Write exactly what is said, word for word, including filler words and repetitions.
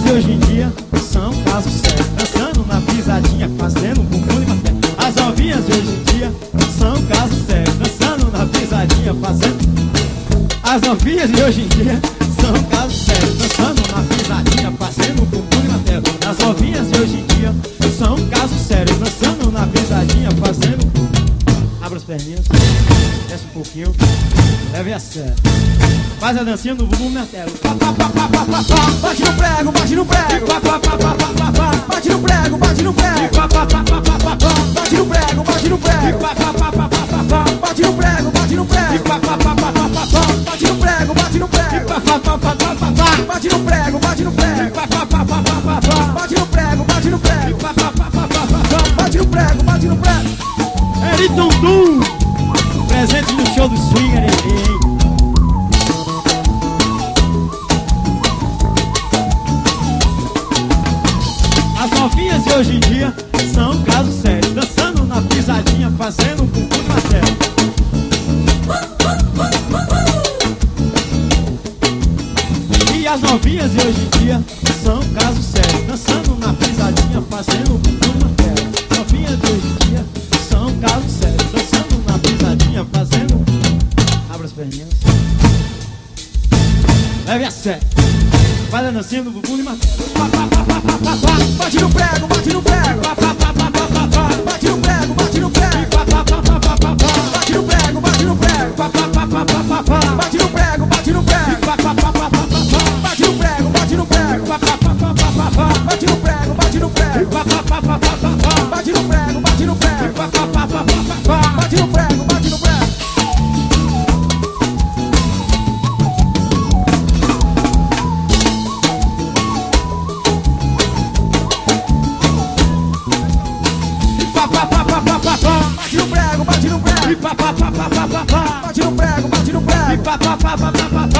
de hoje em dia são casos sérios, dançando na pisadinha, fazendo bumbum e maté. As novinhas de hoje em dia são casos sérios, dançando na pisadinha, fazendo. As novinhas de hoje em dia são casos sérios, dançando na pisadinha, fazendo bumbum e maté. As novinhas de hoje em dia são casos sérios, dançando na pisadinha, fazendo. Abra as perninhas, desce um pouquinho, leve a sério. Faz a dancinha no bumbum na tela. Bate no prego, bate no prego. Bate no prego, bate no prego. Bate no prego, bate no prego. Bate no prego, bate no prego. Bate no prego, bate no prego. Bate no prego, bate no prego. Bate no prego, bate no prego. Bate no prego, bate no prego. Eriton Dum, presente no show do Swinger, hein? As novinhas de hoje em dia são casos sérios, dançando na pisadinha, fazendo bumbum na tela. E as novinhas de hoje em dia são casos sérios, dançando na pisadinha, fazendo bumbum na tela. Novinhas de hoje em dia são casos sérios, dançando na pisadinha, fazendo. Abra as perninhas, leve a sério. Faz a dancinha do bumbum e martelo. Bate no prego, bate no prego. Bate no prego, bate no prego. Bate no prego, bate no prego. Bate no prego, bate no prego. Bate no prego, bate no prego. Bate no prego, bate no prego. Bate no prego, bate no prego. Bate no prego, bate no prego. Bate no prego, bate no prego. Bate no prego, bate no prego.